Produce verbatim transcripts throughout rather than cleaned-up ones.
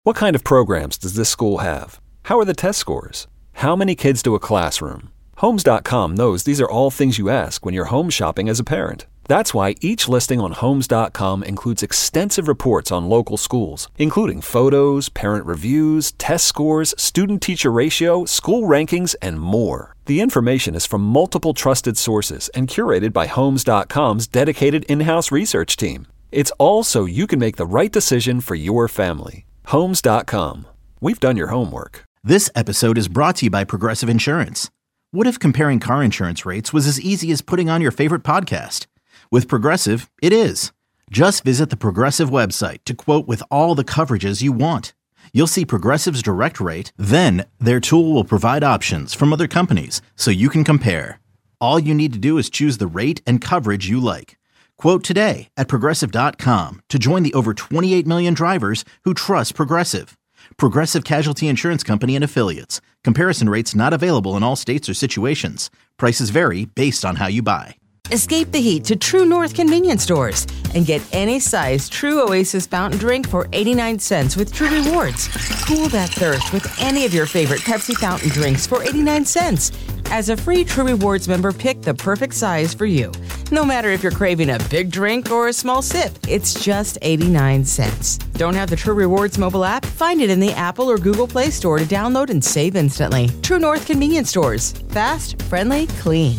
What kind of programs does this school have? How are the test scores? How many kids do a classroom? Homes dot com knows these are all things you ask when you're home shopping as a parent. That's why each listing on Homes dot com includes extensive reports on local schools, including photos, parent reviews, test scores, student-teacher ratio, school rankings, and more. The information is from multiple trusted sources and curated by Homes dot com's dedicated in-house research team. It's all so you can make the right decision for your family. Homes dot com. We've done your homework. This episode is brought to you by Progressive Insurance. What if comparing car insurance rates was as easy as putting on your favorite podcast? With Progressive, it is. Just visit the Progressive website to quote with all the coverages you want. You'll see Progressive's direct rate, then their tool will provide options from other companies so you can compare. All you need to do is choose the rate and coverage you like. Quote today at Progressive dot com to join the over twenty-eight million drivers who trust Progressive. Progressive Casualty Insurance Company and Affiliates. Comparison rates not available in all states or situations. Prices vary based on how you buy. Escape the heat to True North convenience stores and get any size True Oasis fountain drink for eighty-nine cents with True Rewards. Cool that thirst with any of your favorite Pepsi fountain drinks for eighty-nine cents. As a free True Rewards member, pick the perfect size for you. No matter if you're craving a big drink or a small sip, it's just eighty-nine cents. Don't have the True Rewards mobile app? Find it in the Apple or Google Play Store to download and save instantly. True North convenience stores. Fast, friendly, clean.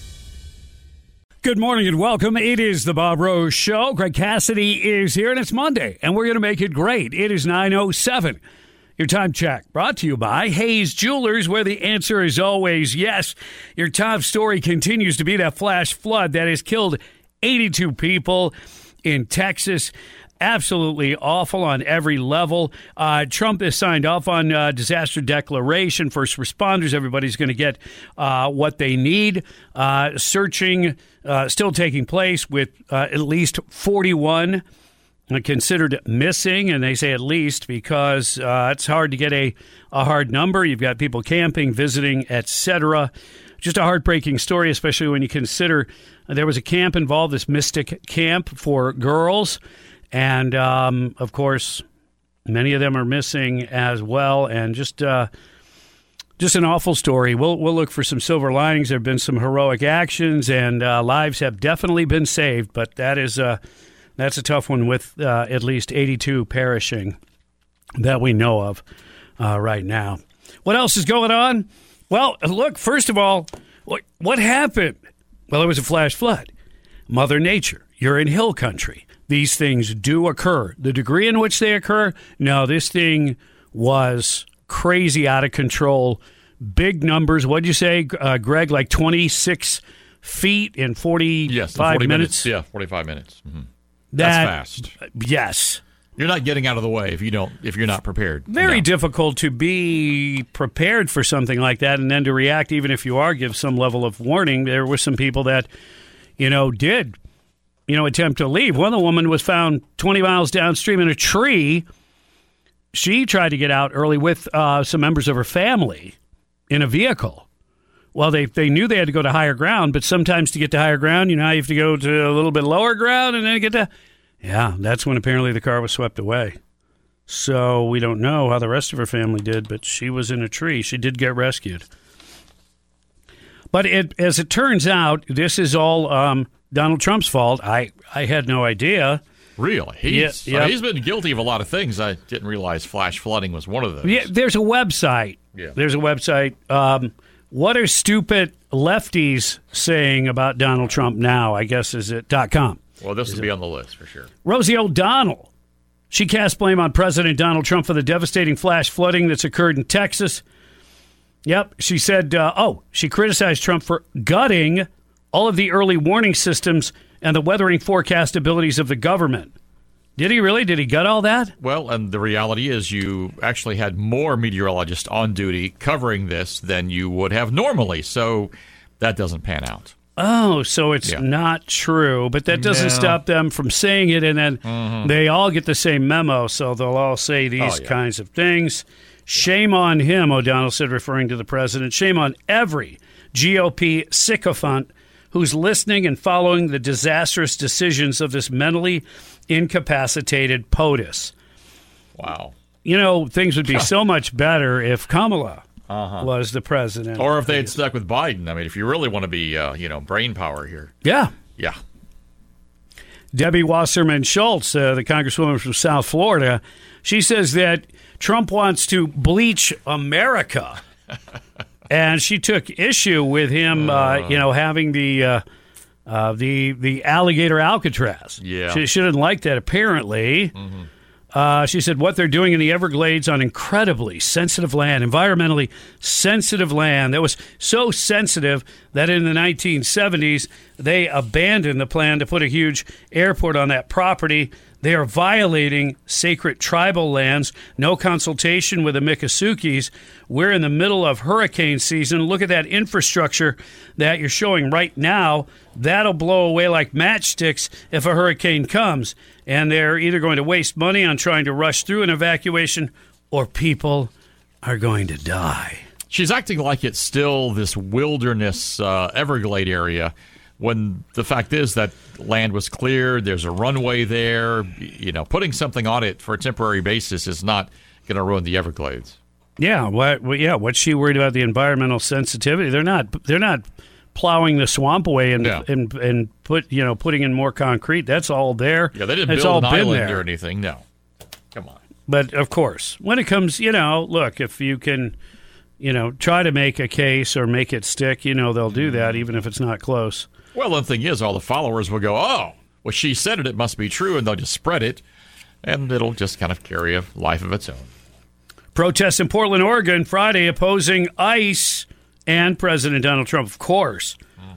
Good morning and welcome. It is the Bob Rose Show. Greg Cassidy is here, and it's Monday, and we're going to make it great. It is nine oh seven. Your time check brought to you by Hayes Jewelers, where the answer is always yes. Your top story continues to be that flash flood that has killed eighty-two people in Texas. Absolutely awful on every level. Uh, Trump has signed off on uh, disaster declaration. First responders, everybody's going to get uh, what they need. Uh, searching uh, still taking place with uh, at least forty-one considered missing, and they say at least because uh, it's hard to get a, a hard number. You've got people camping, visiting, et cetera. Just a heartbreaking story, especially when you consider there was a camp involved, this Mystic Camp for girls. And, um, of course, many of them are missing as well. And just uh, just an awful story. We'll we'll look for some silver linings. There have been some heroic actions, and uh, lives have definitely been saved. But that is uh, that's a tough one with uh, at least eighty-two perishing that we know of uh, right now. What else is going on? Well, look, first of all, what, what happened? Well, it was a flash flood. Mother Nature. You're in hill country. These things do occur. The degree in which they occur, no, this thing was crazy out of control. Big numbers. What'd you say, uh, Greg? Like twenty-six feet in forty-five yes, in forty minutes? minutes? Yeah, forty-five minutes. Mm-hmm. That, That's fast. Yes. You're not getting out of the way if you don't. If you're not prepared. Very no. difficult to be prepared for something like that and then to react, even if you are, give some level of warning. There were some people that, you know, did. you know, attempt to leave. One of the women was found twenty miles downstream in a tree. She tried to get out early with uh, some members of her family in a vehicle. Well, they they knew they had to go to higher ground, but sometimes to get to higher ground, you know, you have to go to a little bit lower ground and then get to... Yeah, that's when apparently the car was swept away. So we don't know how the rest of her family did, but she was in a tree. She did get rescued. But it, as it turns out, this is all um, Donald Trump's fault. I, I had no idea. Really? He's, yeah, yeah. uh, he's been guilty of a lot of things. I didn't realize flash flooding was one of those. Yeah, there's a website. Yeah. There's a website. Um, what are stupid lefties saying about Donald Trump now, I guess, is it .com. Well, this is will be it? on the list for sure. Rosie O'Donnell. She cast blame on President Donald Trump for the devastating flash flooding that's occurred in Texas. Yep, she said, uh, oh, she criticized Trump for gutting all of the early warning systems and the weathering forecast abilities of the government. Did he really? Did he gut all that? Well, and the reality is you actually had more meteorologists on duty covering this than you would have normally, so that doesn't pan out. Oh, so it's yeah. not true, but that doesn't No. stop them from saying it, and then Mm-hmm. they all get the same memo, so they'll all say these Oh, yeah. kinds of things. Shame on him, O'Donnell said, referring to the president. Shame on every G O P sycophant who's listening and following the disastrous decisions of this mentally incapacitated POTUS. Wow. you know, things would be so much better if Kamala Uh-huh. was the president. Or if they had stuck with Biden. I mean, if you really want to be, uh, you know, brain power here. Yeah. Yeah. Debbie Wasserman Schultz, uh, the congresswoman from South Florida, she says that Trump wants to bleach America. And she took issue with him, uh, you know, having the uh, uh, the the alligator Alcatraz. Yeah. She, she didn't like that, apparently. Mm-hmm. Uh, she said what they're doing in the Everglades on incredibly sensitive land, environmentally sensitive land that was so sensitive that in the nineteen seventies they abandoned the plan to put a huge airport on that property. They are violating sacred tribal lands. No consultation with the Miccosukees. We're in the middle of hurricane season. Look at that infrastructure that you're showing right now. That'll blow away like matchsticks if a hurricane comes. And they're either going to waste money on trying to rush through an evacuation or people are going to die. She's acting like it's still this wilderness uh, Everglade area when the fact is that land was cleared, there's a runway there. You know, putting something on it for a temporary basis is not going to ruin the Everglades. Yeah, what? Well, yeah, what's she worried about the environmental sensitivity? They're not. They're not plowing the swamp away and Yeah. and and put you know putting in more concrete. That's all there. Yeah, they didn't it's build all an been island there. or anything. No, come on. But of course, when it comes, you know, look, if you can, you know, try to make a case or make it stick, you know, they'll do that even if it's not close. Well, the thing is, all the followers will go, oh, well, she said it, it must be true, and they'll just spread it, and it'll just kind of carry a life of its own. Protests in Portland, Oregon, Friday opposing ICE and President Donald Trump, of course,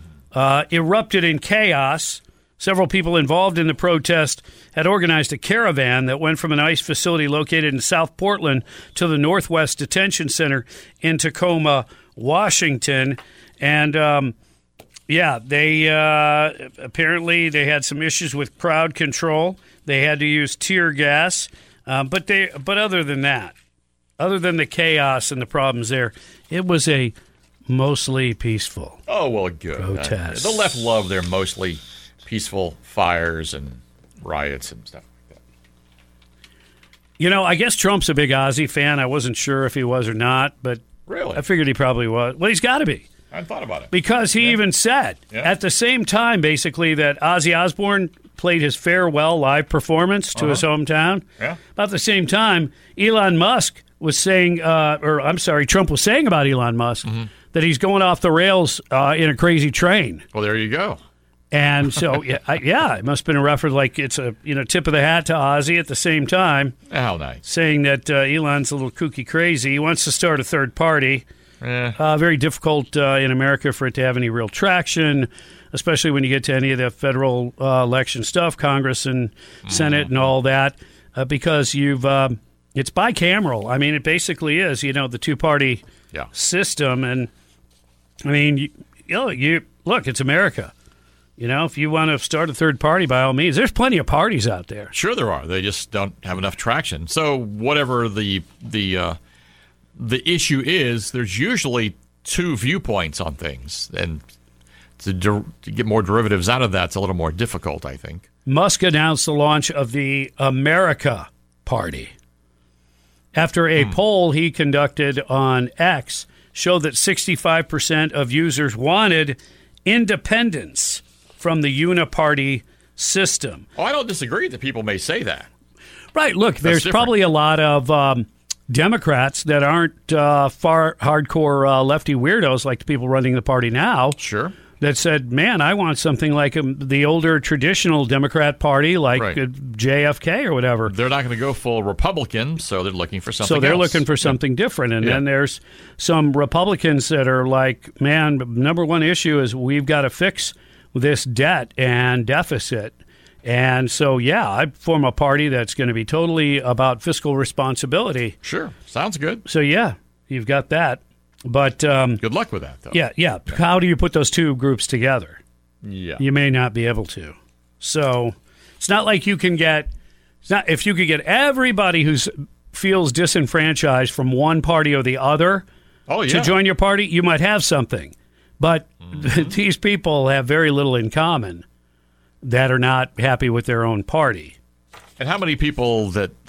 uh, erupted in chaos. Several people involved in the protest had organized a caravan that went from an ICE facility located in South Portland to the Northwest Detention Center in Tacoma, Washington. And, um, yeah, they uh, apparently they had some issues with crowd control. They had to use tear gas. Um, but they, but other than that, other than the chaos and the problems there, it was a mostly peaceful Oh, well, good. protest. Uh, the left love their mostly peaceful fires and riots and stuff like that. You know, I guess Trump's a big Ozzy fan. I wasn't sure if he was or not, but Really? I figured he probably was. Well, he's got to be. I hadn't thought about it. Because he Yeah. even said Yeah. at the same time, basically, that Ozzy Osbourne played his farewell live performance to Uh-huh. his hometown. Yeah. About the same time, Elon Musk was saying, uh, or I'm sorry, Trump was saying about Elon Musk Mm-hmm. that he's going off the rails uh, in a crazy train. Well, there you go. And so, yeah, I, yeah, it must have been a reference like it's a you know tip of the hat to Ozzy at the same time, How nice. saying that uh, Elon's a little kooky crazy. He wants to start a third party. Eh. Uh, very difficult uh, in America for it to have any real traction, especially when you get to any of the federal uh, election stuff, Congress and Senate and all that, uh, because you've um, it's bicameral. I mean, it basically is, you know, the two-party Yeah. system. And, I mean, you, you, know, you look, it's America. You know, if you want to start a third party, by all means, there's plenty of parties out there. Sure, there are. They just don't have enough traction. So whatever the the uh, the issue is, there's usually two viewpoints on things, and to, der- to get more derivatives out of that's a little more difficult, I think. Musk announced the launch of the America Party after a poll he conducted on X showed that sixty-five percent of users wanted independence from the uniparty system. Oh, I don't disagree that people may say that. Right. Look, there's different. probably a lot of um, Democrats that aren't uh, far hardcore uh, lefty weirdos like the people running the party now. Sure. That said, man, I want something like um, the older traditional Democrat Party, like Right. uh, J F K or whatever. They're not going to go full Republican, so they're looking for something So they're else. looking for something different. And Yeah. then there's some Republicans that are like, man, number one issue is we've got to fix this debt and deficit. And so, yeah, I form a party that's going to be totally about fiscal responsibility. Sure. Sounds good. So, yeah, you've got that. But, um, Good luck with that, though. yeah, yeah. How do you put those two groups together? Yeah. You may not be able to. So it's not like you can get, it's not, if you could get everybody who feels disenfranchised from one party or the other oh, yeah. to join your party, you might have something. But Mm-hmm. these people have very little in common that are not happy with their own party. And how many people that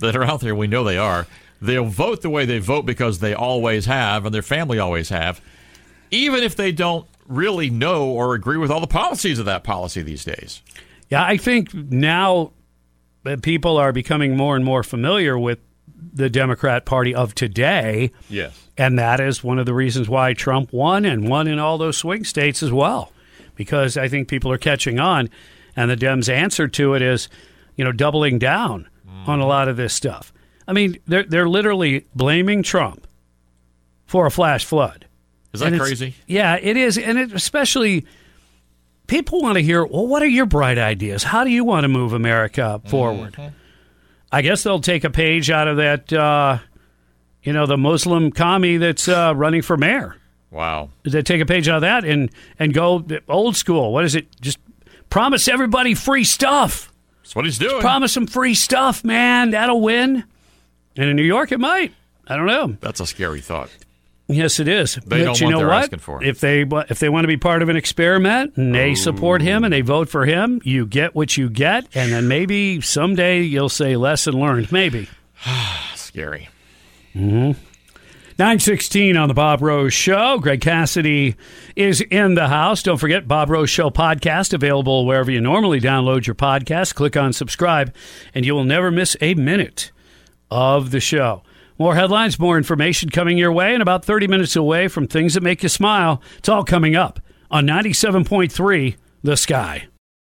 that are out there, we know they are, they'll vote the way they vote because they always have and their family always have, even if they don't really know or agree with all the policies of that policy these days. Yeah, I think now that people are becoming more and more familiar with the Democrat Party of today. Yes. And that is one of the reasons why Trump won and won in all those swing states as well, because I think people are catching on. And the Dems' answer to it is, you know, doubling down mm. on a lot of this stuff. I mean, they're, they're literally blaming Trump for a flash flood. Is that crazy? Yeah, it is. And it especially, people want to hear, well, what are your bright ideas? How do you want to move America forward? Mm-hmm. I guess they'll take a page out of that, uh, you know, the Muslim commie that's uh, running for mayor. Wow. They take a page out of that and, and go old school. What is it? Just promise everybody free stuff. That's what he's doing. Just promise them free stuff, man. That'll win. And in New York, it might. I don't know. That's a scary thought. Yes, it is. They but don't you want know they're what? asking for. If they if they want to be part of an experiment and they Ooh. support him and they vote for him, you get what you get, and then maybe someday you'll say lesson learned. Maybe. Scary. Mm-hmm. nine sixteen on the Bob Rose Show. Greg Cassidy is in the house. Don't forget, Bob Rose Show podcast available wherever you normally download your podcast. Click on subscribe, and you will never miss a minute of the show. More headlines, more information coming your way, and about thirty minutes away from things that make you smile. It's all coming up on ninety-seven point three The Sky.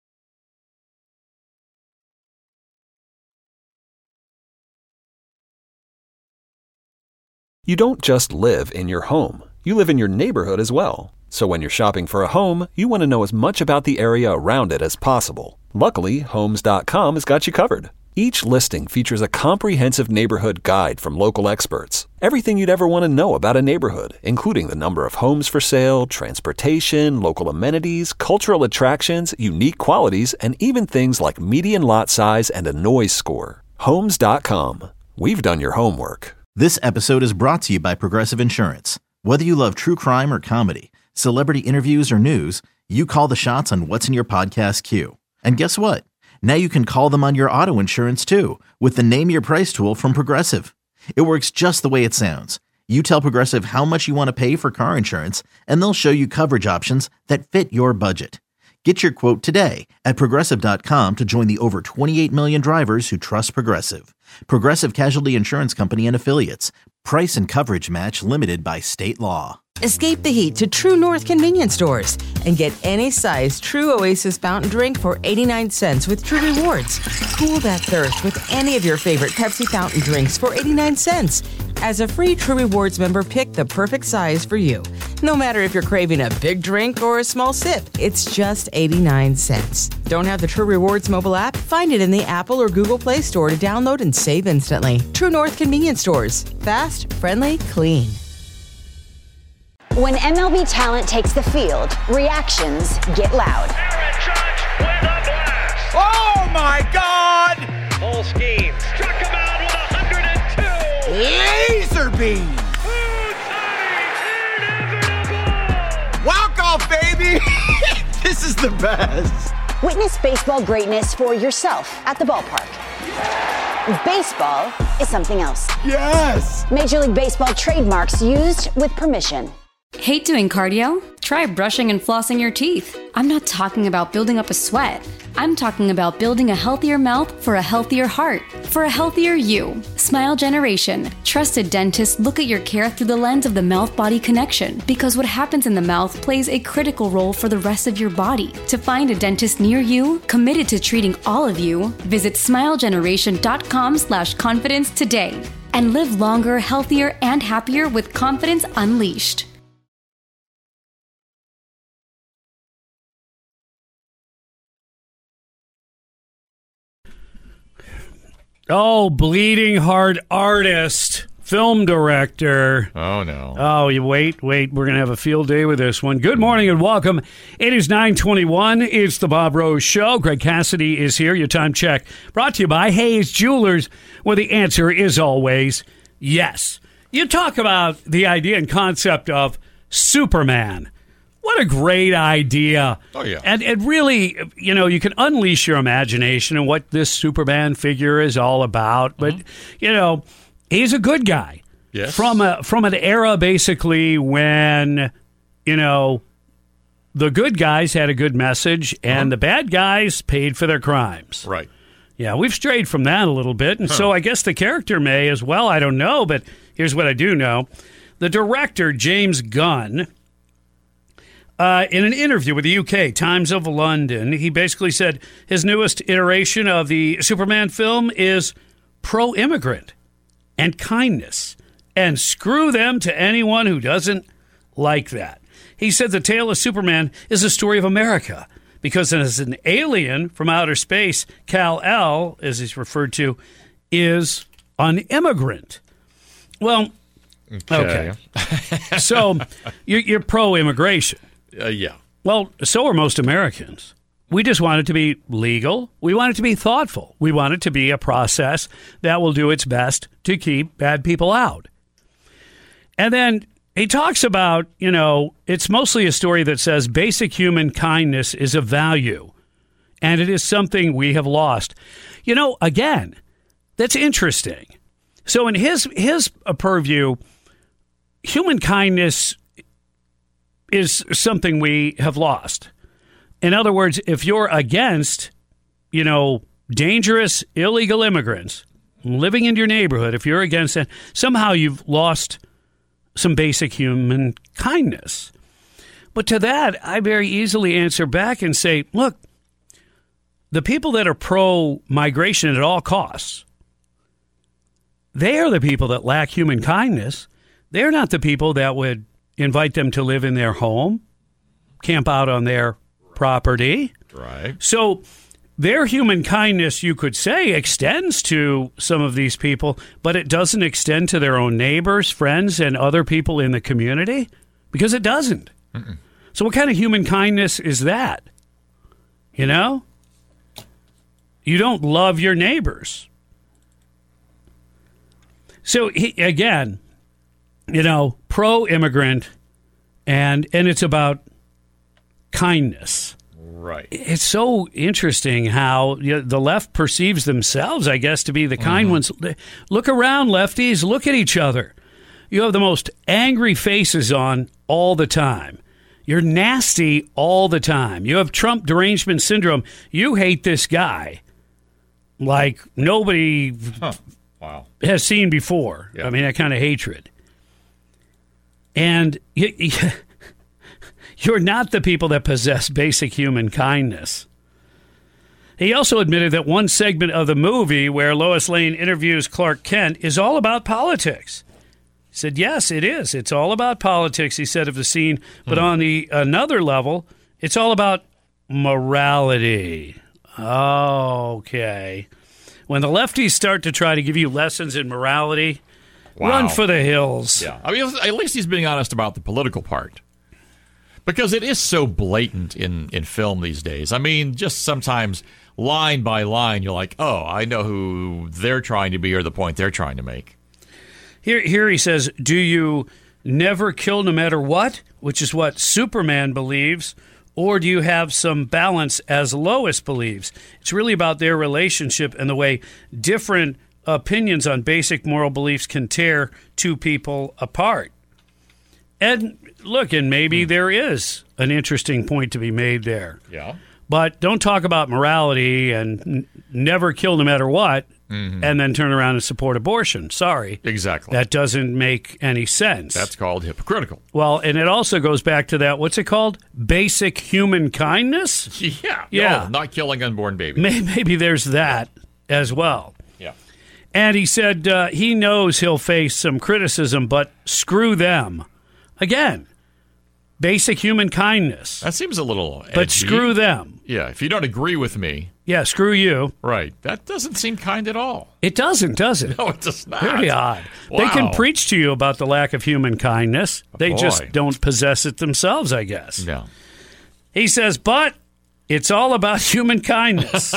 You don't just live in your home. You live in your neighborhood as well. So when you're shopping for a home, you want to know as much about the area around it as possible. Luckily, Homes dot com has got you covered. Each listing features a comprehensive neighborhood guide from local experts. Everything you'd ever want to know about a neighborhood, including the number of homes for sale, transportation, local amenities, cultural attractions, unique qualities, and even things like median lot size and a noise score. Homes dot com. We've done your homework. This episode is brought to you by Progressive Insurance. Whether you love true crime or comedy, celebrity interviews or news, you call the shots on what's in your podcast queue. And guess what? Now you can call them on your auto insurance too with the Name Your Price tool from Progressive. It works just the way it sounds. You tell Progressive how much you want to pay for car insurance, and they'll show you coverage options that fit your budget. Get your quote today at Progressive dot com to join the over twenty-eight million drivers who trust Progressive. Progressive Casualty Insurance Company and Affiliates. Price and coverage match limited by state law. Escape the heat to True North convenience stores and get any size True Oasis fountain drink for eighty-nine cents with True Rewards. Cool that thirst with any of your favorite Pepsi fountain drinks for eighty-nine cents. As a free True Rewards member, pick the perfect size for you. No matter if you're craving a big drink or a small sip, it's just eighty-nine cents. Don't have the True Rewards mobile app? Find it in the Apple or Google Play Store to download and save instantly. True North convenience stores. Fast, friendly, clean. When M L B talent takes the field, reactions get loud. Aaron Judge with a blast. Oh my God! Full scheme. Struck him out with one hundred two. Laser beam. Inevitable. Walk off, baby. This is the best. Witness baseball greatness for yourself at the ballpark. Baseball is something else. Yes. Major League Baseball trademarks used with permission. Hate doing cardio? Try brushing and flossing your teeth. I'm not talking about building up a sweat. I'm talking about building a healthier mouth for a healthier heart, for a healthier you. Smile Generation. Trusted dentists look at your care through the lens of the mouth-body connection, because what happens in the mouth plays a critical role for the rest of your body. To find a dentist near you, committed to treating all of you, visit smilegeneration.com slash confidence today and live longer, healthier, and happier with confidence unleashed. Oh, bleeding heart artist, film director. Oh, no. Oh, you wait, wait. We're going to have a field day with this one. Good morning and welcome. It is nine twenty-one. It's the Bob Rose Show. Greg Cassidy is here. Your time check brought to you by Hayes Jewelers, where the answer is always yes. You talk about the idea and concept of Superman. What What a great idea. Oh, yeah. And it really, you know, you can unleash your imagination and what this Superman figure is all about. But, mm-hmm. you know, he's a good guy. Yes. From a, from an era, basically, when, you know, the good guys had a good message and uh-huh. the bad guys paid for their crimes. Right. Yeah, we've strayed from that a little bit. And huh. so I guess the character may as well. I don't know. But here's what I do know. The director, James Gunn, uh, in an interview with the U K Times of London, he basically said his newest iteration of the Superman film is pro-immigrant and kindness. And screw them to anyone who doesn't like that. He said the tale of Superman is a story of America because as an alien from outer space, Kal-El, as he's referred to, is an immigrant. Well, okay. okay. So you're, you're pro-immigration. Uh, yeah. Well, so are most Americans. We just want it to be legal. We want it to be thoughtful. We want it to be a process that will do its best to keep bad people out. And then he talks about, you know, it's mostly a story that says basic human kindness is a value, and it is something we have lost. You know, again, that's interesting. So in his his purview, human kindness is something we have lost. In other words, if you're against, you know, dangerous, illegal immigrants living in your neighborhood, if you're against that, somehow you've lost some basic human kindness. But to that, I very easily answer back and say, look, the people that are pro-migration at all costs, they are the people that lack human kindness. They're not the people that would invite them to live in their home, camp out on their property. Right. So their human kindness, you could say, extends to some of these people, but it doesn't extend to their own neighbors, friends, and other people in the community because it doesn't. Mm-mm. So what kind of human kindness is that? You know? You don't love your neighbors. So, he, again, you know, pro-immigrant, and and it's about kindness. Right. It's so interesting how you know, the left perceives themselves, I guess, to be the kind mm-hmm. ones. Look around, lefties. Look at each other. You have the most angry faces on all the time. You're nasty all the time. You have Trump derangement syndrome. You hate this guy like nobody huh. wow. has seen before. Yeah. I mean, that kind of hatred. And you, you, you're not the people that possess basic human kindness. He also admitted that one segment of the movie where Lois Lane interviews Clark Kent is all about politics. He said, yes, it is. It's all about politics, he said, of the scene. But hmm. on the another level, it's all about morality. Okay. When the lefties start to try to give you lessons in morality, wow. run for the hills. Yeah, I mean, at least he's being honest about the political part. Because it is so blatant in, in film these days. I mean, just sometimes line by line, you're like, oh, I know who they're trying to be or the point they're trying to make. Here, here he says, do you never kill no matter what, which is what Superman believes, or do you have some balance as Lois believes? It's really about their relationship and the way different opinions on basic moral beliefs can tear two people apart. And look, and maybe there is an interesting point to be made there. Yeah. But don't talk about morality and n- never kill no matter what, mm-hmm. and then turn around and support abortion. Sorry. Exactly. That doesn't make any sense. That's called hypocritical. Well, and it also goes back to that, what's it called? Basic human kindness? Yeah. Yeah. No, not killing unborn babies. Maybe there's that as well. Yeah. And he said uh, he knows he'll face some criticism, but screw them. Again, basic human kindness. That seems a little edgy. But screw them. Yeah, if you don't agree with me. Yeah, screw you. Right. That doesn't seem kind at all. It doesn't, does it? No, it does not. Very odd. Wow. They can preach to you about the lack of human kindness. They Boy. just don't possess it themselves, I guess. No. He says, but it's all about human kindness.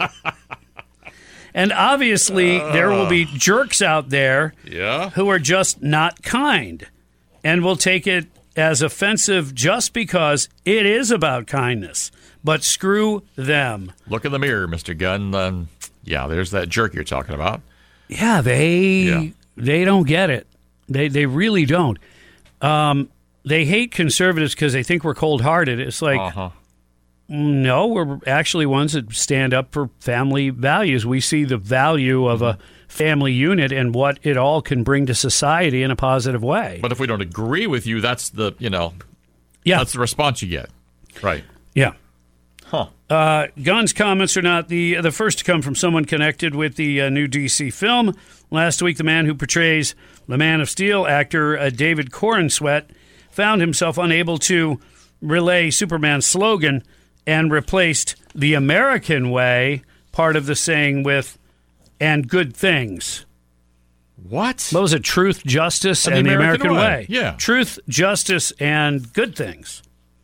And obviously, uh, there will be jerks out there yeah. who are just not kind and will take it as offensive just because it is about kindness. But screw them. Look in the mirror, Mister Gunn. Um, yeah, there's that jerk you're talking about. Yeah, they yeah. they don't get it. They they really don't. Um, they hate conservatives because they think we're cold-hearted. It's like, uh-huh. no, we're actually ones that stand up for family values. We see the value of a family unit and what it all can bring to society in a positive way. But if we don't agree with you, that's the, you know, yeah. that's the response you get. Right. Yeah. Huh. Uh, Gunn's comments are not the the first to come from someone connected with the uh, new D C film. Last week, the man who portrays the Man of Steel, actor uh, David Corenswet, found himself unable to relay Superman's slogan and replaced the American way, part of the saying, with "and good things." What? What was it? Truth, justice, and, and the, the American, American way. way. Yeah. Truth, justice, and good things.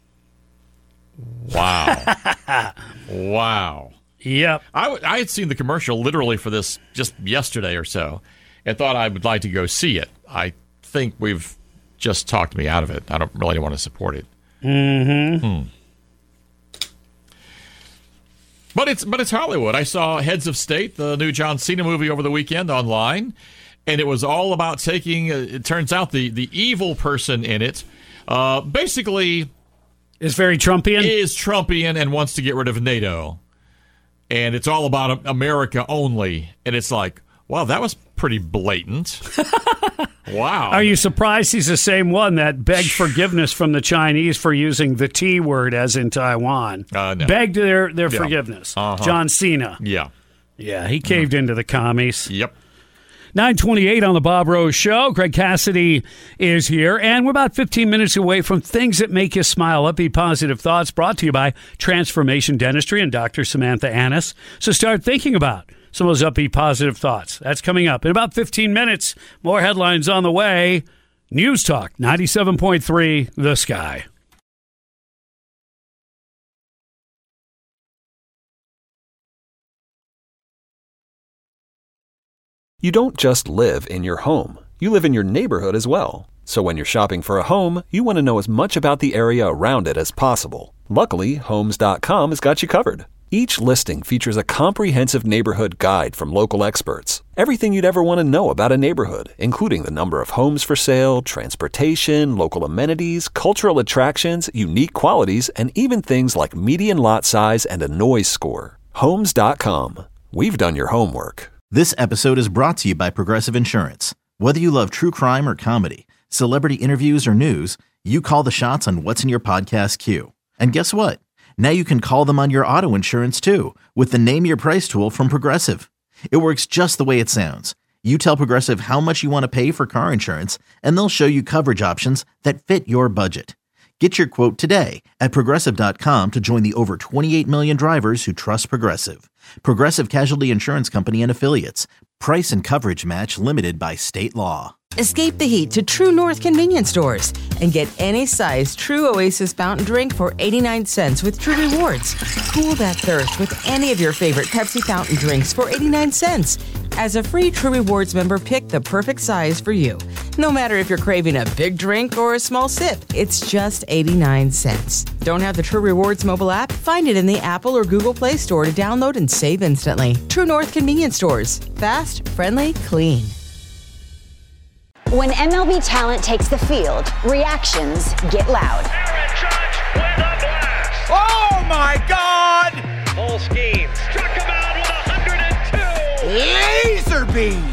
Wow. Wow. Yep. I, w- I had seen the commercial literally for this just yesterday or so and thought I would like to go see it. I think we've just talked me out of it. I don't really want to support it. Mm-hmm. Hmm. But it's but it's Hollywood. I saw Heads of State, the new John Cena movie, over the weekend online, and it was all about taking, uh, it turns out, the, the evil person in it uh, basically... Is very Trumpian? Is Trumpian and wants to get rid of NATO. And it's all about America only. And it's like, wow, that was pretty blatant. Wow. Are you surprised he's the same one that begged forgiveness from the Chinese for using the T word as in Taiwan? Uh, no. Begged their, their yeah. forgiveness. Uh-huh. John Cena. Yeah. Yeah, he caved mm. into the commies. Yep. nine twenty-eight on the Bob Rose Show. Greg Cassidy is here, and we're about fifteen minutes away from things that make you smile. Upbeat positive thoughts brought to you by Transformation Dentistry and Doctor Samantha Annis. So start thinking about some of those upbeat positive thoughts. That's coming up in about fifteen minutes. More headlines on the way. News Talk ninety-seven point three, The Sky. You don't just live in your home. You live in your neighborhood as well. So when you're shopping for a home, you want to know as much about the area around it as possible. Luckily, Homes dot com has got you covered. Each listing features a comprehensive neighborhood guide from local experts. Everything you'd ever want to know about a neighborhood, including the number of homes for sale, transportation, local amenities, cultural attractions, unique qualities, and even things like median lot size and a noise score. Homes dot com. We've done your homework. This episode is brought to you by Progressive Insurance. Whether you love true crime or comedy, celebrity interviews or news, you call the shots on what's in your podcast queue. And guess what? Now you can call them on your auto insurance too with the Name Your Price tool from Progressive. It works just the way it sounds. You tell Progressive how much you want to pay for car insurance, and they'll show you coverage options that fit your budget. Get your quote today at Progressive dot com to join the over twenty-eight million drivers who trust Progressive. Progressive Casualty Insurance Company and Affiliates. Price and coverage match limited by state law. Escape the heat to True North convenience stores and get any size True Oasis fountain drink for eighty-nine cents with True Rewards. Cool that thirst with any of your favorite Pepsi fountain drinks for eighty-nine cents. As a free True Rewards member, pick the perfect size for you. No matter if you're craving a big drink or a small sip, it's just eighty-nine cents. Don't have the True Rewards mobile app? Find it in the Apple or Google Play Store to download and save instantly. True North convenience stores. Fast, friendly, clean. When M L B talent takes the field, reactions get loud. Aaron Judge with a blast. Oh my God! Full scheme. Struck him out with one hundred two. Laser beam.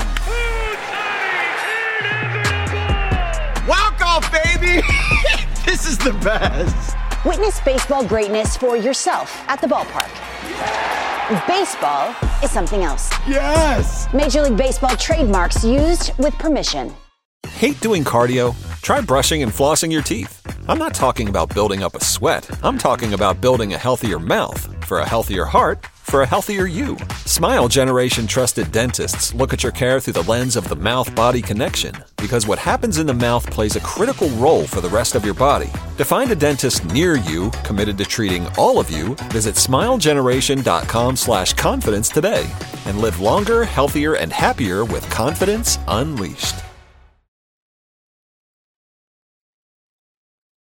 Walk off, baby. This is the best. Witness baseball greatness for yourself at the ballpark. Baseball is something else. Yes. Major League Baseball trademarks used with permission. Hate doing cardio? Try brushing and flossing your teeth. I'm not talking about building up a sweat. I'm talking about building a healthier mouth for a healthier heart for a healthier you. Smile Generation trusted dentists look at your care through the lens of the mouth-body connection because what happens in the mouth plays a critical role for the rest of your body. To find a dentist near you committed to treating all of you, visit smilegeneration.com slash confidence today and live longer, healthier, and happier with confidence unleashed.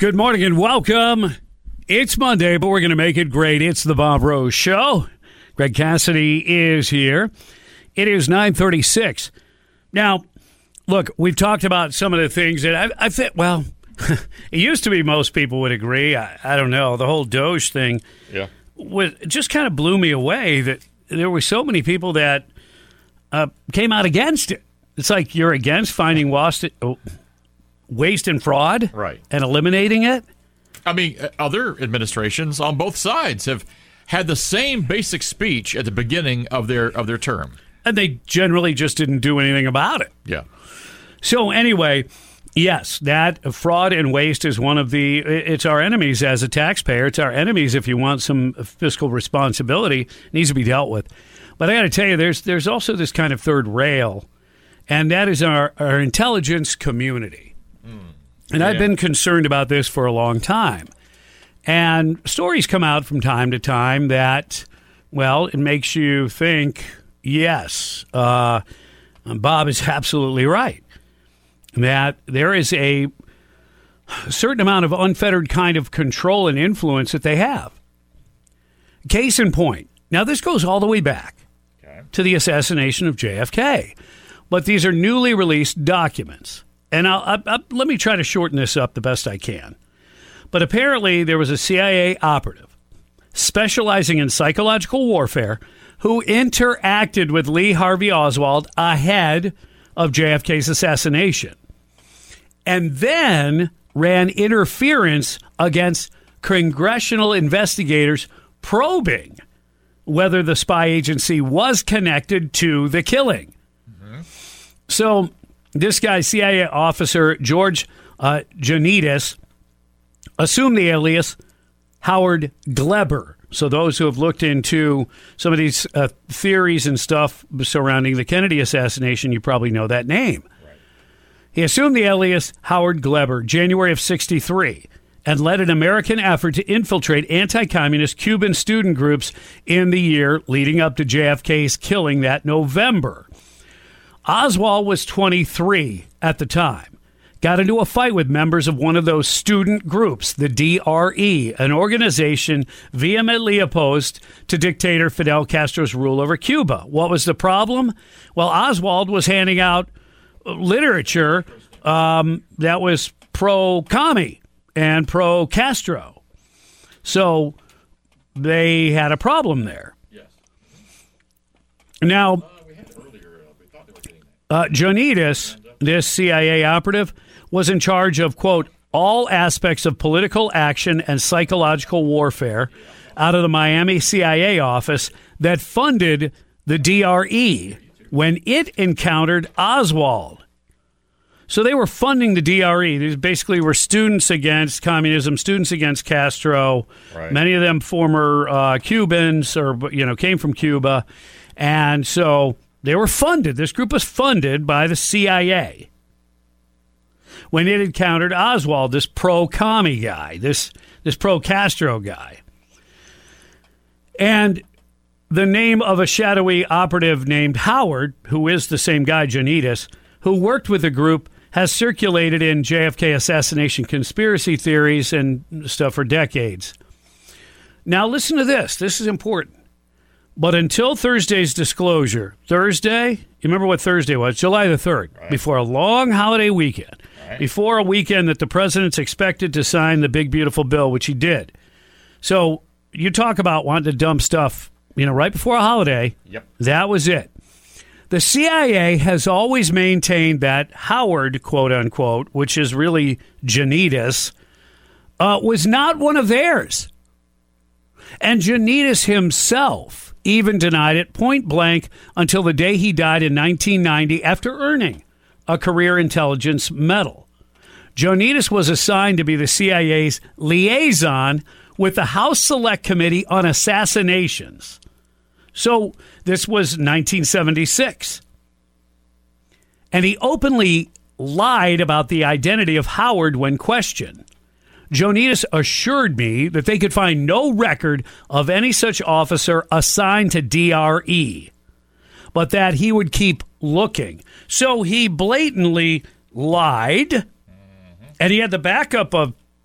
Good morning and welcome. It's Monday, but we're going to make it great. It's the Bob Rose Show. Greg Cassidy is here. It is nine thirty-six. Now, look, we've talked about some of the things that I, I think, well, it used to be most people would agree. I, I don't know. The whole Doge thing yeah. was, just kind of blew me away that there were so many people that uh, came out against it. It's like you're against finding waste, waste and fraud right. and eliminating it. I mean, other administrations on both sides have had the same basic speech at the beginning of their of their term. And they generally just didn't do anything about it. Yeah. So anyway, yes, that fraud and waste is one of the, it's our enemies as a taxpayer. It's our enemies if you want some fiscal responsibility. It needs to be dealt with. But I got to tell you, there's there's also this kind of third rail, and that is our, our intelligence community. Mm. And yeah. I've been concerned about this for a long time. And stories come out from time to time that, well, it makes you think, yes, uh, Bob is absolutely right, that there is a certain amount of unfettered kind of control and influence that they have. Case in point. Now, this goes all the way back okay. to the assassination of J F K. But these are newly released documents. And I'll, I'll, I'll, let me try to shorten this up the best I can. But apparently there was a C I A operative specializing in psychological warfare who interacted with Lee Harvey Oswald ahead of J F K's assassination and then ran interference against congressional investigators probing whether the spy agency was connected to the killing. Mm-hmm. So this guy, C I A officer George uh, Janides, assumed the alias Howard Gleber. So those who have looked into some of these uh, theories and stuff surrounding the Kennedy assassination, you probably know that name. Right. He assumed the alias Howard Gleber, January of sixty-three, and led an American effort to infiltrate anti-communist Cuban student groups in the year leading up to J F K's killing that November. Oswald was twenty-three at the time. Got into a fight with members of one of those student groups, the D R E, an organization vehemently opposed to dictator Fidel Castro's rule over Cuba. What was the problem? Well, Oswald was handing out literature um, that was pro-commie and pro-Castro. So they had a problem there. Yes. Now, uh, Janides, this C I A operative, was in charge of, quote, all aspects of political action and psychological warfare out of the Miami C I A office that funded the D R E when it encountered Oswald. So they were funding the D R E. These basically were students against communism, students against Castro. Right. Many of them former uh, Cubans or, you know, came from Cuba. And so they were funded. This group was funded by the C I A. When it encountered Oswald, this pro-commie guy, this this pro-Castro guy. And the name of a shadowy operative named Howard, who is the same guy, Janides, who worked with the group, has circulated in J F K assassination conspiracy theories and stuff for decades. Now listen to this. This is important. But until Thursday's disclosure, Thursday, you remember what Thursday was? July the third, right. Before a long holiday weekend. Before a weekend that the president's expected to sign the big, beautiful bill, which he did. So you talk about wanting to dump stuff, you know, right before a holiday. Yep. That was it. The C I A has always maintained that Howard, quote unquote, which is really Janides, uh, was not one of theirs. And Janides himself even denied it point blank until the day he died in nineteen ninety after earning a career intelligence medal. Janides was assigned to be the C I A's liaison with the House Select Committee on Assassinations. So this was nineteen seventy-six. And he openly lied about the identity of Howard when questioned. Janides assured me that they could find no record of any such officer assigned to D R E, but that he would keep looking. So he blatantly lied, mm-hmm. and he had the backup of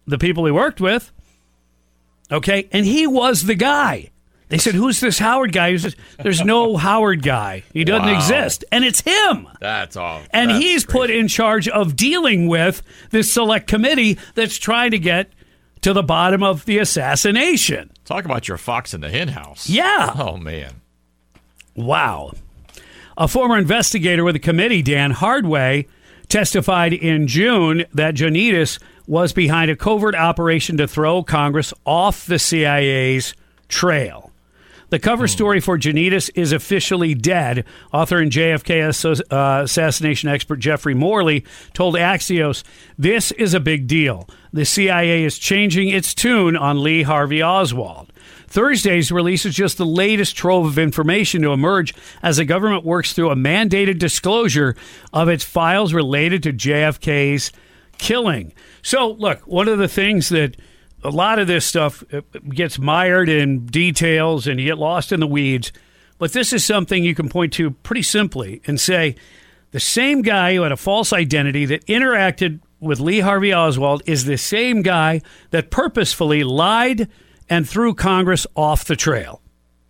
the people he worked with. Okay, and he was the guy. They said, who's this Howard guy? Says, There's no Howard guy. He doesn't wow. exist. And it's him. That's all. And that's he's crazy. put in charge of dealing with this select committee that's trying to get to the bottom of the assassination. Talk about your fox in the hen house. Yeah. Oh, man. Wow. A former investigator with the committee, Dan Hardway, testified in June that Janitas was behind a covert operation to throw Congress off the C I A's trail. The cover hmm. story for Janitas is officially dead. Author and J F K uh, assassination expert Jeffrey Morley told Axios, this is a big deal. The C I A is changing its tune on Lee Harvey Oswald. Thursday's release is just the latest trove of information to emerge as the government works through a mandated disclosure of its files related to J F K's killing. So, look, one of the things that a lot of this stuff gets mired in details and you get lost in the weeds, but this is something you can point to pretty simply and say the same guy who had a false identity that interacted with Lee Harvey Oswald is the same guy that purposefully lied and threw Congress off the trail.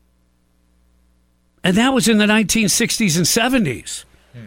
And that was in the nineteen sixties and seventies. Hmm.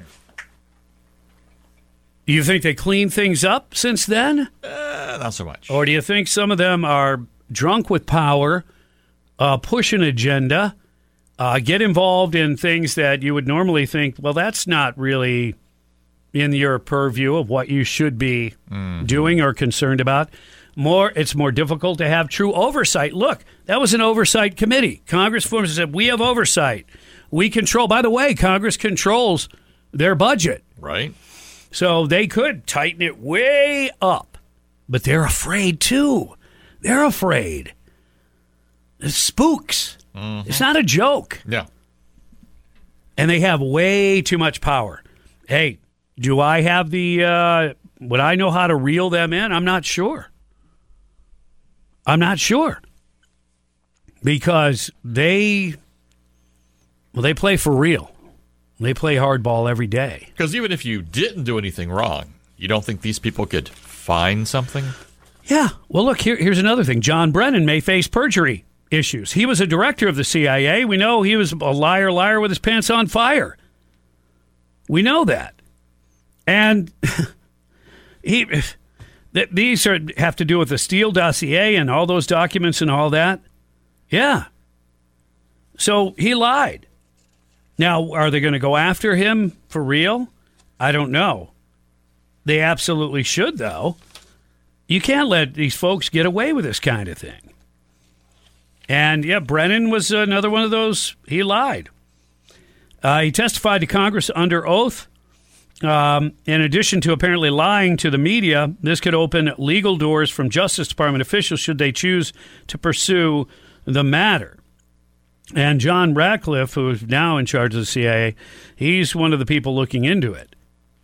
Do you think they cleaned things up since then? Uh, not so much. Or do you think some of them are drunk with power, uh, push an agenda, uh, get involved in things that you would normally think, well, that's not really in your purview of what you should be mm-hmm. doing or concerned about? More, it's more difficult to have true oversight. Look, that was an oversight committee. Congress forms and said, we have oversight. We control. By the way, Congress controls their budget. Right. So they could tighten it way up. But they're afraid, too. They're afraid. It's spooks. Mm-hmm. It's not a joke. Yeah. And they have way too much power. Hey, do I have the, uh, would I know how to reel them in? I'm not sure. I'm not sure. Because they, well, they play for real. They play hardball every day. Because even if you didn't do anything wrong, you don't think these people could find something? Yeah. Well, look, here, here's another thing. John Brennan may face perjury issues. He was a director of the C I A. We know he was a liar, liar with his pants on fire. We know that. And he, th- these are, have to do with the Steele dossier and all those documents and all that. Yeah. So he lied. Now, are they going to go after him for real? I don't know. They absolutely should, though. You can't let these folks get away with this kind of thing. And, yeah, Brennan was another one of those. He lied. Uh, he testified to Congress under oath. Um, in addition to apparently lying to the media, this could open legal doors from Justice Department officials should they choose to pursue the matter. And John Ratcliffe, who is now in charge of the C I A, he's one of the people looking into it.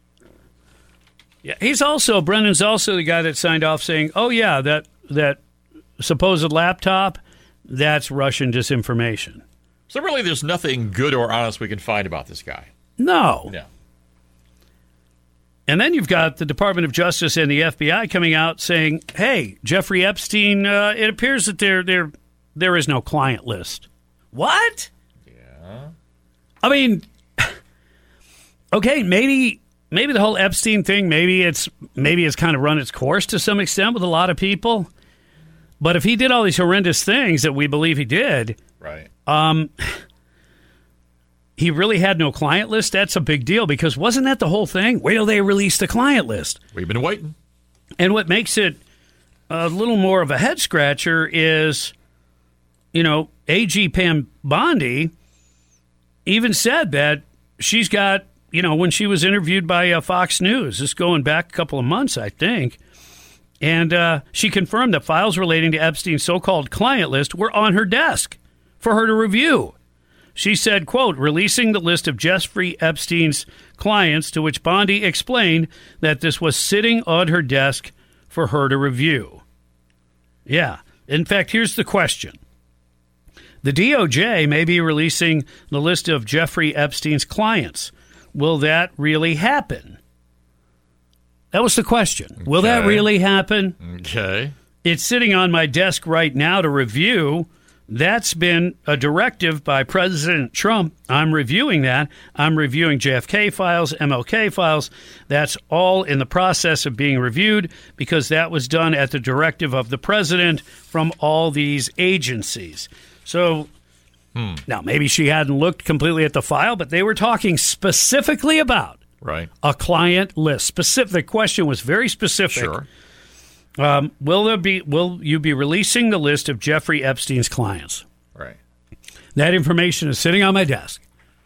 Yeah, he's also, Brennan's also the guy that signed off saying, oh, yeah, that that supposed laptop, that's Russian disinformation. So really there's nothing good or honest we can find about this guy? No. No. And then you've got the Department of Justice and the F B I coming out saying, hey, Jeffrey Epstein, uh, it appears that there, there, there is no client list. What? Yeah. I mean, okay, maybe maybe the whole Epstein thing, maybe it's maybe it's kind of run its course to some extent with a lot of people. But if he did all these horrendous things that we believe he did, right? Um, he really had no client list. That's a big deal because wasn't that the whole thing? Wait till they release the client list. We've been waiting. And what makes it a little more of a head scratcher is, you know, A G Pam Bondi even said that she's got, you know, when she was interviewed by uh, Fox News, this going back a couple of months, I think, and uh, she confirmed that files relating to Epstein's so-called client list were on her desk for her to review. She said, quote, releasing the list of Jeffrey Epstein's clients, to which Bondi explained that this was sitting on her desk for her to review. Yeah. In fact, here's the question. The D O J may be releasing the list of Jeffrey Epstein's clients. Will that really happen? That was the question. Will that Okay. really happen? Okay. It's sitting on my desk right now to review. That's been a directive by President Trump. I'm reviewing that. I'm reviewing J F K files, M L K files. That's all in the process of being reviewed because that was done at the directive of the president from all these agencies. So Hmm. now maybe she hadn't looked completely at the file, but they were talking specifically about Right. a client list. Specific. The question was very specific. Sure. Um, will there be? Will you be releasing the list of Jeffrey Epstein's clients? Right. That information is sitting on my desk.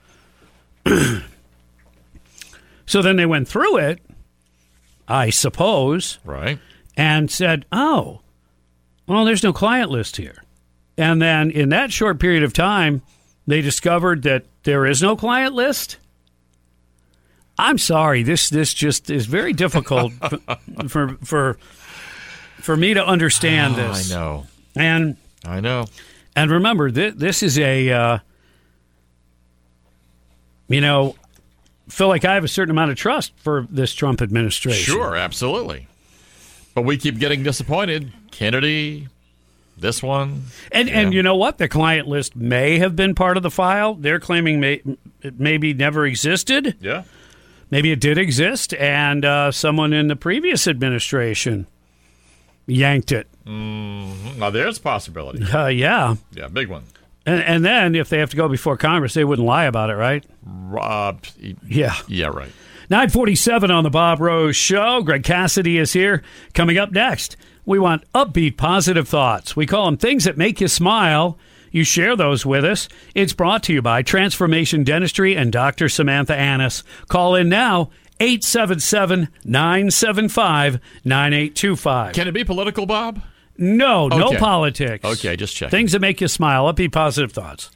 So then they went through it, I suppose, Right. and said, "Oh, well, there's no client list here." And then in that short period of time, they discovered that there is no client list. I'm sorry. This this just is very difficult for for for me to understand Oh, this. I know. And I know. and remember, th- this is a uh, you know, feel like I have a certain amount of trust for this Trump administration. Sure, absolutely. But we keep getting disappointed. Kennedy, this one. And Yeah. and you know what? The client list may have been part of the file. They're claiming may, it maybe never existed. Yeah. Maybe it did exist, and uh, someone in the previous administration yanked it. Mm-hmm. Now, there's a possibility. Uh, yeah. Yeah, big one. And, and then if they have to go before Congress, they wouldn't lie about it, right? Uh, Yeah. yeah, right. nine forty-seven on the Bob Rose Show. Greg Cassidy is here. Coming up next, we want upbeat, positive thoughts. We call them things that make you smile. You share those with us. It's brought to you by Transformation Dentistry and Doctor Samantha Annis. Call in now, eight seven seven, nine seven five, nine eight two five. Can it be political, Bob? No, no Okay. politics. Okay, just checking. Things that make you smile. Upbeat, positive thoughts.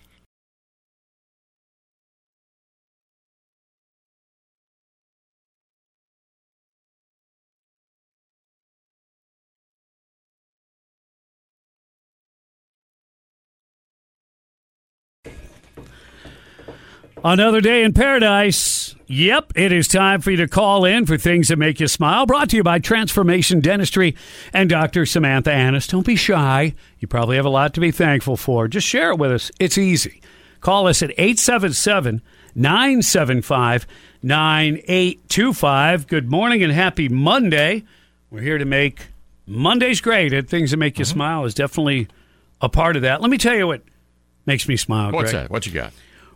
Another day in paradise. Yep, it is time for you to call in for things that make you smile. Brought to you by Transformation Dentistry and Doctor Samantha Annis. Don't be shy. You probably have a lot to be thankful for. Just share it with us. It's easy. Call us at eight seven seven, nine seven five, nine eight two five. Good morning and happy Monday. We're here to make Mondays great. And things that make you smile is definitely a part of that. Let me tell you what makes me smile, What's Greg. that? What you got?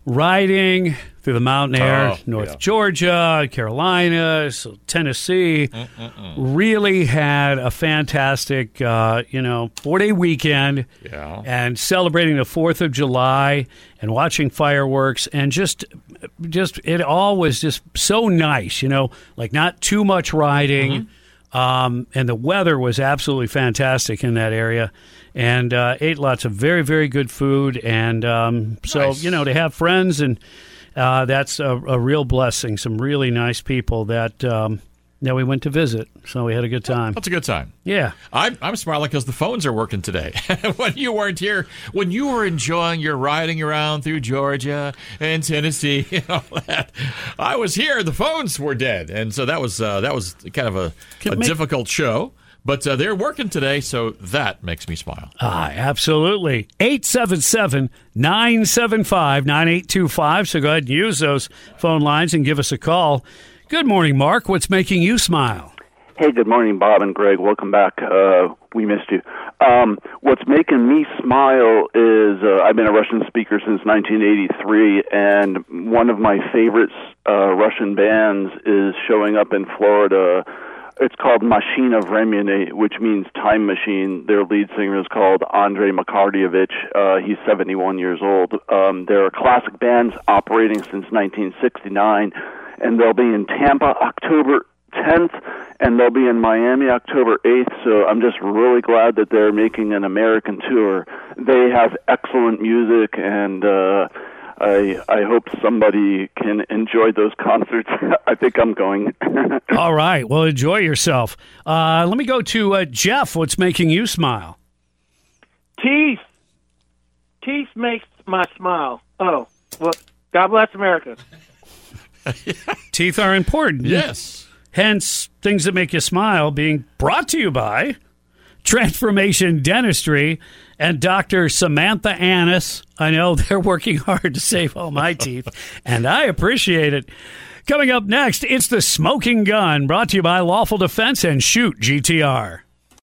Riding through the mountain air, Oh, North yeah. Georgia, Carolina, so Tennessee, Mm-mm-mm. really had a fantastic, uh, you know, four-day weekend. Yeah. And celebrating the fourth of July and watching fireworks and just, just it all was just so nice, you know, like not too much riding. Mm-hmm. Um, and the weather was absolutely fantastic in that area. And uh, ate lots of very, very good food. And um, so, Nice. you know, to have friends, and uh, that's a, a real blessing. Some really nice people that, um, that we went to visit. So we had a good time. That's a good time. Yeah. I'm, I'm smiling because the phones are working today. When you weren't here, when you were enjoying your riding around through Georgia and Tennessee, you know, that, I was here. The phones were dead, and so that was uh, that was kind of a, Can a make- difficult show. But uh, they're working today, so that makes me smile. Ah, absolutely. eight seven seven, nine seven five, nine eight two five. So go ahead and use those phone lines and give us a call. Good morning, Mark. What's making you smile? Hey, good morning, Bob and Greg. Welcome back. Uh, we missed you. Um, what's making me smile is uh, I've been a Russian speaker since nineteen eighty-three, and one of my favorite uh, Russian bands is showing up in Florida. It's called Machina Vremeni, which means time machine. Their lead singer is called Andrei Makardievich. Uh, he's seventy-one years old. Um, they're a classic band operating since nineteen sixty-nine, and they'll be in Tampa October tenth, and they'll be in Miami October eighth, so I'm just really glad that they're making an American tour. They have excellent music, and uh, I I hope somebody can enjoy those concerts. I think I'm going. All right. Well, enjoy yourself. Uh, let me go to uh, Jeff. What's making you smile? Teeth. Teeth makes my smile. Oh, well, God bless America. Teeth are important. Yes. Hence, Things That Make You Smile being brought to you by Transformation Dentistry and Doctor Samantha Annis. I know they're working hard to save all my teeth, and I appreciate it. Coming up next, it's The Smoking Gun, brought to you by Lawful Defense and Shoot G T R.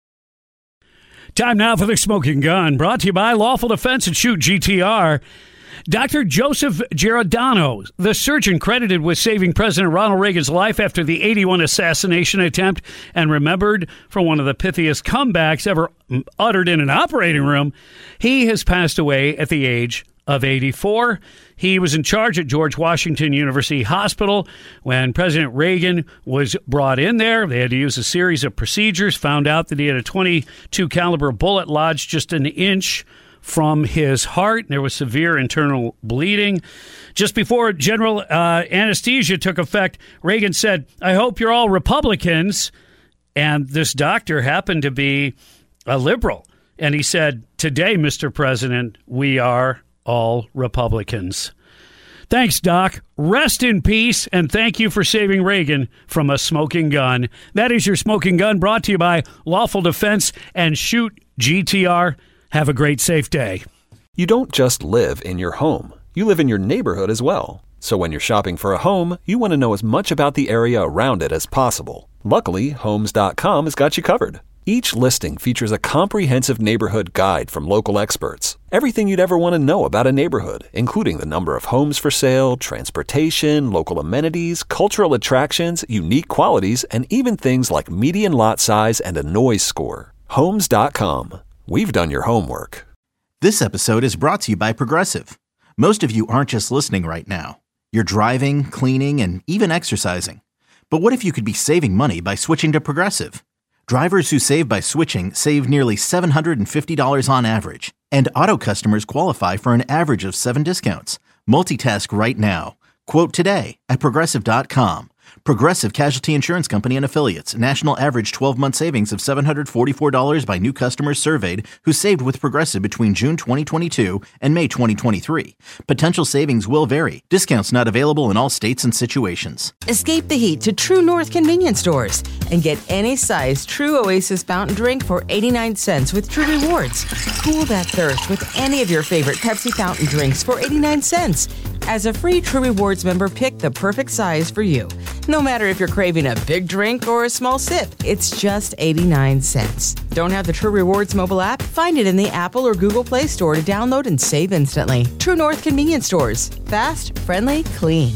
Time now for The Smoking Gun, brought to you by Lawful Defense and Shoot G T R. Doctor Joseph Giordano, the surgeon credited with saving President Ronald Reagan's life after the eighty-one assassination attempt and remembered for one of the pithiest comebacks ever uttered in an operating room, he has passed away at the age of eighty-four. He was in charge at George Washington University Hospital when President Reagan was brought in there. They had to use a series of procedures, found out that he had a twenty-two caliber bullet lodged just an inch from his heart. There was severe internal bleeding. Just before general uh, anesthesia took effect, Reagan said, "I hope you're all Republicans." And this doctor happened to be a liberal. And he said, "Today, Mister President, we are all Republicans." Thanks, Doc. Rest in peace, and thank you for saving Reagan from a smoking gun. That is your Smoking Gun, brought to you by Lawful Defense and Shoot G T R. Have a great, safe day. You don't just live in your home. You live in your neighborhood as well. So when you're shopping for a home, you want to know as much about the area around it as possible. Luckily, Homes dot com has got you covered. Each listing features a comprehensive neighborhood guide from local experts. Everything you'd ever want to know about a neighborhood, including the number of homes for sale, transportation, local amenities, cultural attractions, unique qualities, and even things like median lot size and a noise score. Homes dot com. We've done your homework. This episode is brought to you by Progressive. Most of you aren't just listening right now. You're driving, cleaning, and even exercising. But what if you could be saving money by switching to Progressive? Drivers who save by switching save nearly seven hundred fifty dollars on average. And auto customers qualify for an average of seven discounts. Multitask right now. Quote today at Progressive dot com. Progressive Casualty Insurance Company and Affiliates. National average twelve-month savings of seven hundred forty-four dollars by new customers surveyed who saved with Progressive between June twenty twenty-two and May twenty twenty-three. Potential savings will vary. Discounts not available in all states and situations. Escape the heat to True North convenience stores and get any size True Oasis fountain drink for eighty-nine cents with True Rewards. Cool that thirst with any of your favorite Pepsi fountain drinks for eighty-nine cents. As a free True Rewards member, pick the perfect size for you. No matter if you're craving a big drink or a small sip, it's just eighty-nine cents. Don't have the True Rewards mobile app? Find it in the Apple or Google Play Store to download and save instantly. True North convenience stores. Fast, friendly, clean.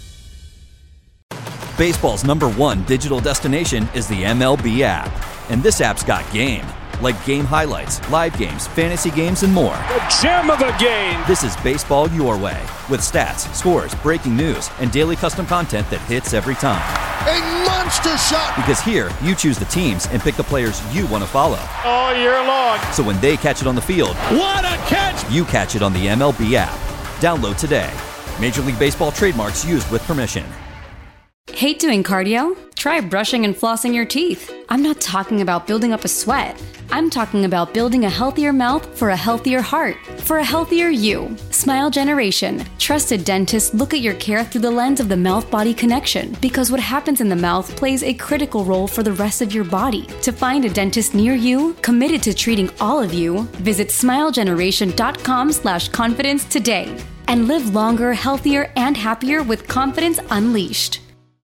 Baseball's number one digital destination is the M L B app. And this app's got game. Like game highlights, live games, fantasy games, and more. The gem of the game! This is baseball your way, with stats, scores, breaking news, and daily custom content that hits every time. A monster shot! Because here, you choose the teams and pick the players you want to follow. All year long. So when they catch it on the field, what a catch! You catch it on the M L B app. Download today. Major League Baseball trademarks used with permission. Hate doing cardio? Try brushing and flossing your teeth. I'm not talking about building up a sweat. I'm talking about building a healthier mouth for a healthier heart, for a healthier you. Smile Generation. Trusted dentists look at your care through the lens of the mouth-body connection, because what happens in the mouth plays a critical role for the rest of your body. To find a dentist near you, committed to treating all of you, visit smilegeneration.com slash confidence today and live longer, healthier, and happier with confidence unleashed.